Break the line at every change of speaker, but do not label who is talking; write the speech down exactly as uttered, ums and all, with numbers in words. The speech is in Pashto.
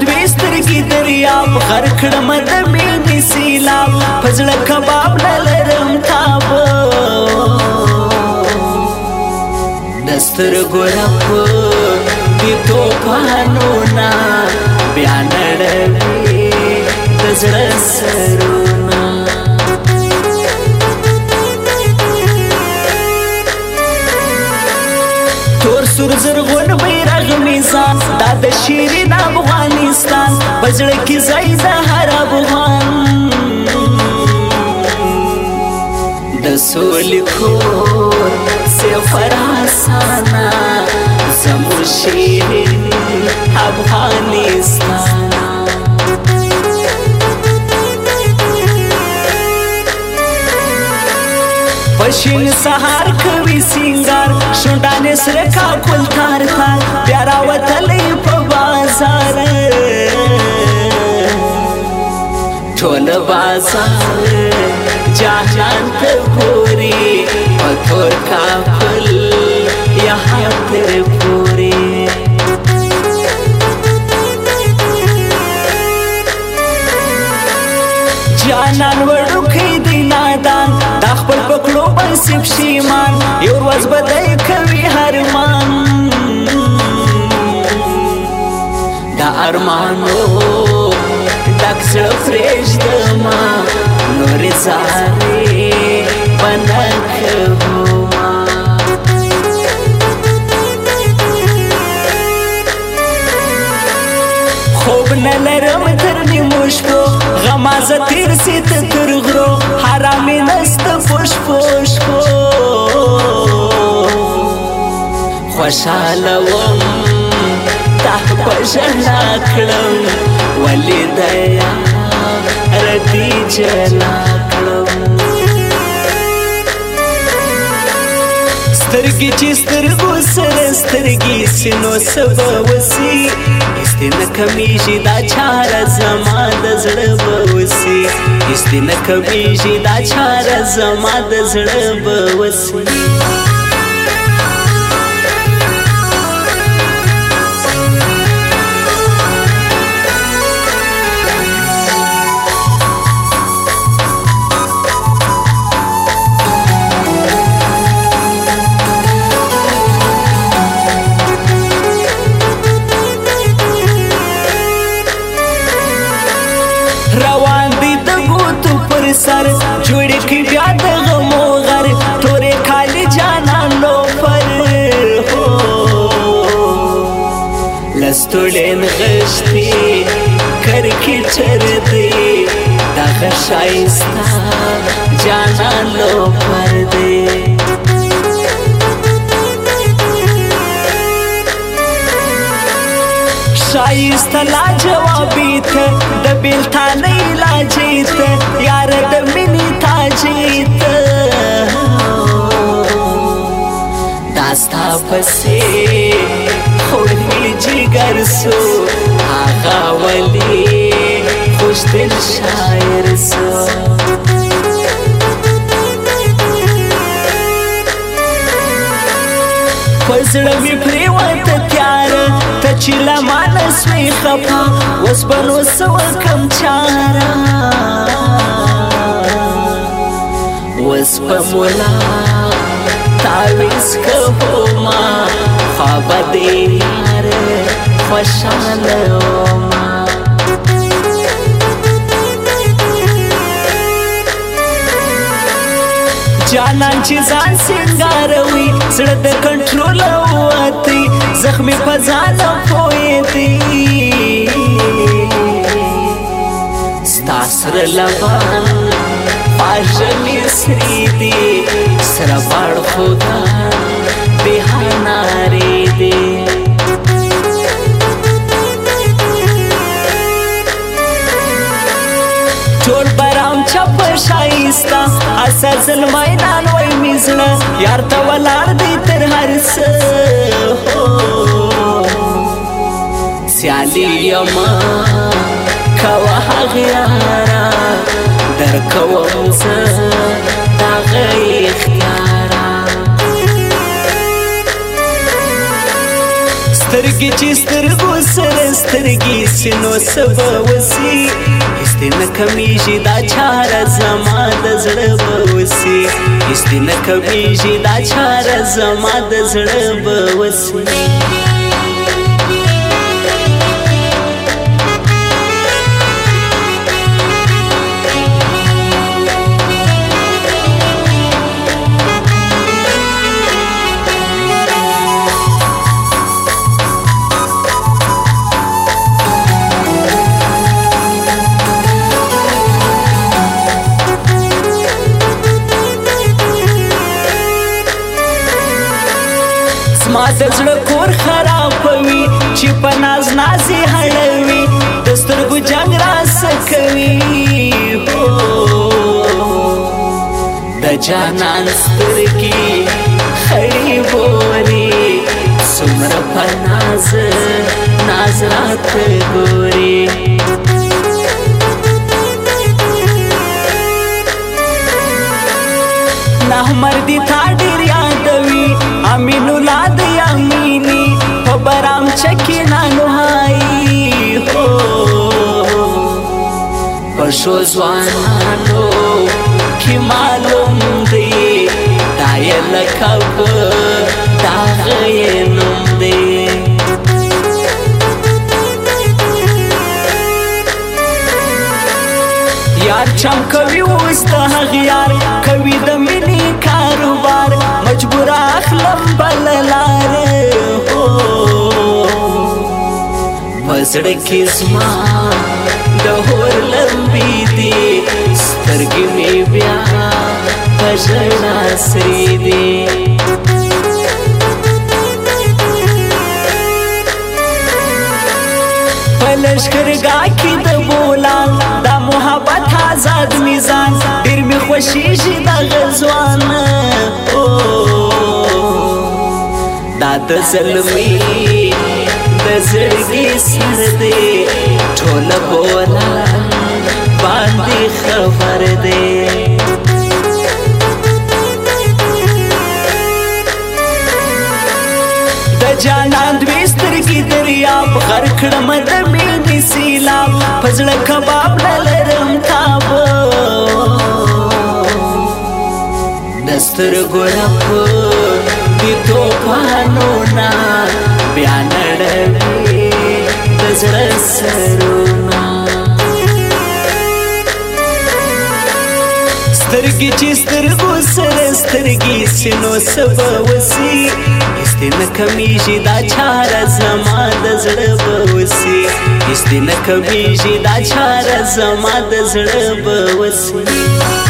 دوی سترګې دریاب غر کړم د مینې سیلاب په زړه کباب نه لرم تاب د سترګو رپ د توپانو نه بیا نړوي د زړه سرونه تور سور زرغون بیرغ میزان دا د شیرین افغانستان په زړه کې ځای د هر افغان د سولې کور سفر آسانه زموږ شیرین افغانستان پشین سهار کوي سینګار شونډانې سره کاکل تار تار بیا راوتلی په بازار ټول بازار جهان ته ګوري په تور کاکل یهاں تر پورې جانان وړوکی دی نادان دا خپل پکړو بنسب شیمان یو ورځ به دی کوي هرمان دا ارمانو ډک زړه پرېږدمه نورې زارې به نه کومه خوب نه لرم تر نیمو شپو غمازه تیر سی ته تر غرو حرامې نسته پوش پوش پو خوشحاله وم تا په ژړا کړم ولې د یار دې جلا کړم سترګې چې سترګو سره سترګې سينو سبا وسی هستې نه کمیږي دا چاره زما د زړه به وسی هستې نه کمیږي دا چاره زما د زړه به وسی روان دی د ګوتو پر سر جوړې کړي بیا د غمو غر تورې کالي جانان لوفر هو لستوړې نغښتې کرکټر دی دغه ښایسته جانان لوفر دی شایسته لا جوابی ته د بیلتانه علاجی ته یار د مینې تاجی ته دا ستا پسې خوږې جګر سو هغه ولې خوشدل شاعر سو په زړه مې پرېوته تیاره ته چې له مانه سوې خفه اوس به نو څه وکړم چاره اوس په ملا تعویض کومه خوا به دې یار خوشحاله ومه جانان چې ځان سینګاروي زړه د کنټرول ووتی زخمې په ځانه پوهېدي ستا سره لبان خواږه مې سرې دي سره باړخوګان بې نارې دي ټول برام چپ شایسته اسه ظلمینان وای میزړه یار ته ولاړ دی تر هر څه سیالي یما کوه هغه یارا در کوم زه دغه اختیارا سترګې چې سترګو سره سترګې سينو سبا وسي هستې نه کمیږي دا چاره زما د زړه به وسي هستې نه کمیږي دا چاره زما د زړه به وسي ما د زړه کور خرابوي چې په ناز نازې هړوي د سترګو جنګ راسه کوي د جانان سترګې خړې بوري څومره په ناز ناز راته ګوري نامردي تا ډېر یادوي امین اولاد یامینی په برام چکې نانوهایي هو په شو ځوانانو کې معلوم دی دا یې لقب د هغه یې نوم دی یار چم کوي اوس د هغه یار کوي د مینې کاروبار مجبور اخلم بل لاره هو پزړه کې زما د هور لمبي دي سترګې مې بیا په ژړا سرې دي په لښکرګاه کې د بولان دا محبت آزاد میزان ډېر مې خوښېږي دغه ځوان دا د زلمي د زړګي سر دی ټوله بولان باندې خبر دی د جانان دوې سترګې دریاب غر کړم د مینې سیلاب په زړه کباب نه لرم تاب د سترګو رپ د توپانو نه بیا نړوي د زړه سرونه سترګې چې سترګو سره سترګې سينو سبا وسي هستې نه کمیږي دا چاره زما د زړه به وسي هستې نه کمیږي دا چاره زما د زړه به وسي